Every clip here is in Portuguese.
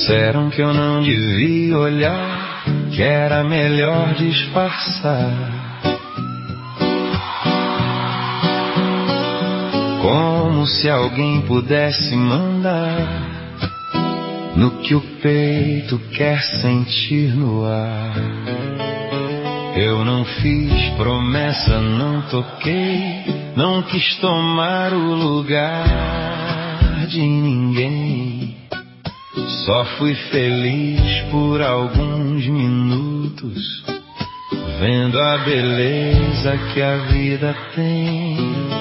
Disseram que eu não devia olhar, que era melhor disfarçar. Como se alguém pudesse mandar no que o peito quer sentir no ar. Eu não fiz promessa, não toquei, não quis tomar o lugar de ninguém. Só fui feliz por alguns minutos, vendo a beleza que a vida tem.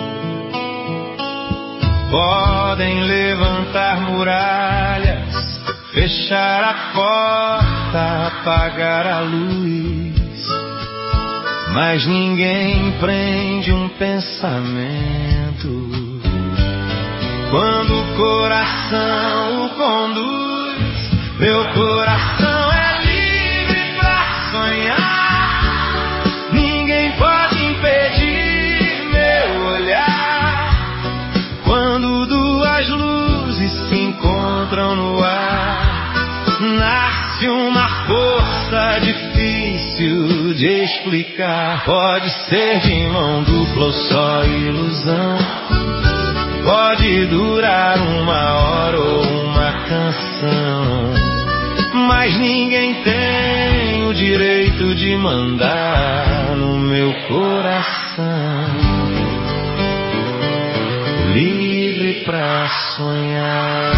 Podem levantar muralhas, fechar a porta, apagar a luz, mas ninguém prende um pensamento quando o coração o conduz. Meu coração é livre pra sonhar, ninguém pode impedir meu olhar. Quando duas luzes se encontram no ar, nasce uma força difícil de explicar. Pode ser de mão dupla ou só ilusão, pode durar uma hora ou uma canção, mas ninguém tem o direito de mandar no meu coração. Livre pra sonhar.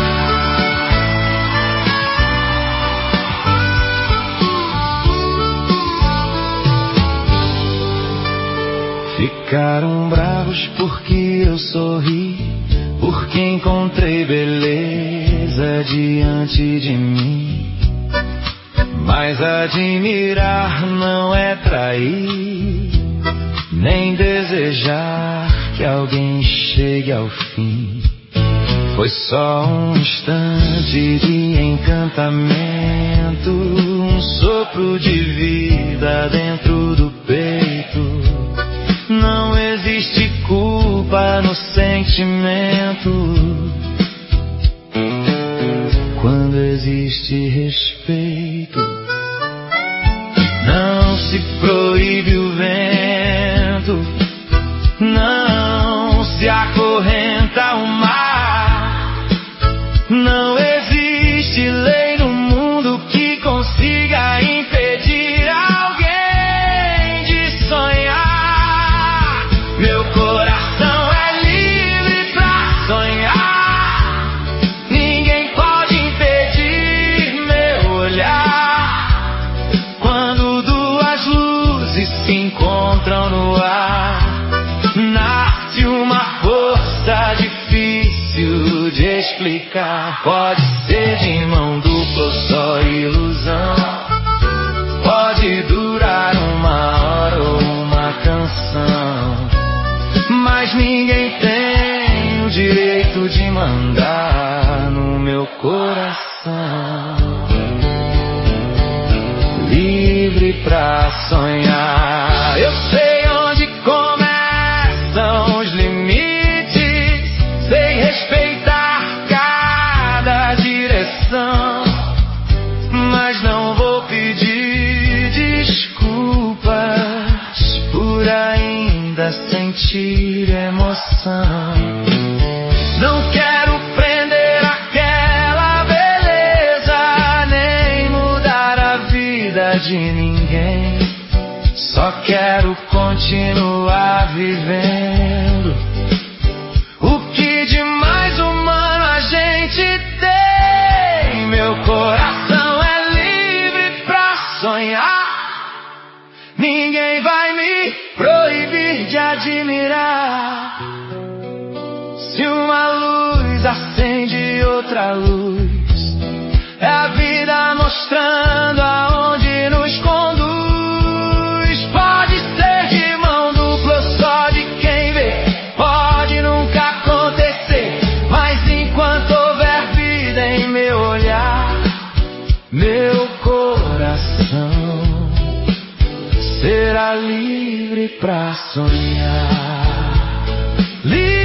Ficaram bravos porque eu sorri, porque encontrei beleza diante de mim. Mas admirar não é trair, nem desejar que alguém chegue ao fim. Foi só um instante de encantamento, um sopro de vida dentro do peito. Não existe culpa no sentimento quando existe respeito. Não se proíbe o vento, não se acorrenta o mar. Não existe lei no mundo que consiga impedir alguém de sonhar. Meu coração é livre pra sonhar, ninguém pode impedir meu olhar. Quando duas luzes se encontram no ar, nasce uma força difícil de explicar. Pode ser de mão dupla ou só ilusão, pode durar uma hora ou uma canção, mas ninguém tem o direito de mandar no meu coração. Livre pra sonhar. Eu sei onde começam os limites, sei respeitar cada direção, mas não vou pedir desculpas por ainda sentir emoção. Não quero prender aquela beleza, nem mudar a vida de ninguém. Só quero continuar vivendo o que de mais humano a gente tem. Meu coração é livre pra sonhar, ninguém vai me proibir de admirar. Se uma luz acende outra luz, é a vida mostrando aonde nos conduz. Pode ser de mão dupla ou só de quem vê, pode nunca acontecer, mas enquanto houver vida em meu olhar, meu coração será livre pra sonhar. Livre